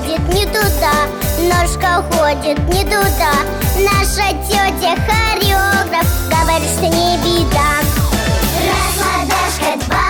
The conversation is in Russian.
ходит не туда, ножка ходит не туда. Наша тетя хореограф говорит, что не беда. Раз ладошка, два